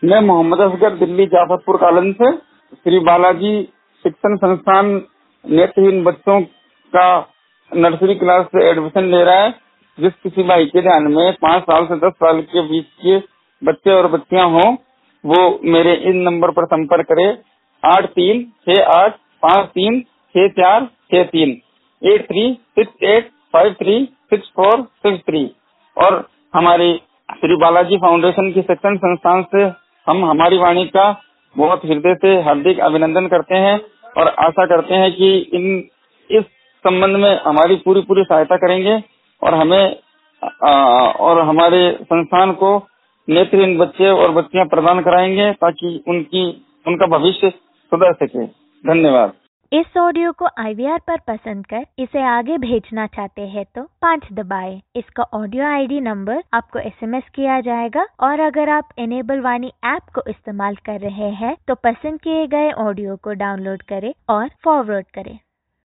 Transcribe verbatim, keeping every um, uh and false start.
मैं मोहम्मद असगर, दिल्ली जाफरपुर कॉलोनी से श्री बालाजी शिक्षण संस्थान नेत्रहीन बच्चों का नर्सरी क्लास से एडमिशन ले रहा है। जिस किसी भाई के ध्यान में पाँच साल से दस साल के बीच के बच्चे और बच्चियां हों, वो मेरे इन नंबर पर संपर्क करे। आठ तीन छह आठ पाँच तीन छह चार छह तीन eight three six eight five three six four six three. और हमारी श्री बालाजी फाउंडेशन की शिक्षण संस्थान से हम हमारी वाणी का बहुत हृदय से हार्दिक अभिनंदन करते हैं और आशा करते हैं कि इन इस संबंध में हमारी पूरी पूरी सहायता करेंगे और हमें आ, और हमारे संस्थान को नेत्रहीन बच्चे और बच्चियां प्रदान कराएंगे ताकि उनकी उनका भविष्य सुधर सके। धन्यवाद। इस ऑडियो को आई वी आर पर पसंद कर इसे आगे भेजना चाहते हैं तो पाँच दबाएं। इसका ऑडियो आई डी नंबर आपको एस एम एस किया जाएगा और अगर आप इनेबल वाणी ऐप को इस्तेमाल कर रहे हैं तो पसंद किए गए ऑडियो को डाउनलोड करें और फॉरवर्ड करें।